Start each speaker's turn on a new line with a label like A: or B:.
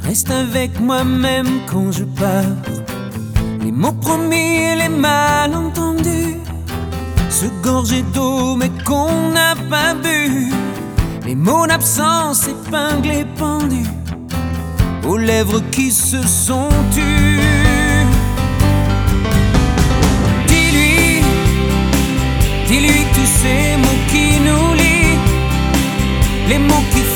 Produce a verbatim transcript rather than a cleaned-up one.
A: reste avec moi-même quand je pars. Les mots promis et les malentendus, ce gorgée d'eau mais qu'on n'a pas bu. Les mots d'absence épinglés pendus aux lèvres qui se sont tues. Dis-lui, dis-lui que tous ces mots qui nous lient, les mots qui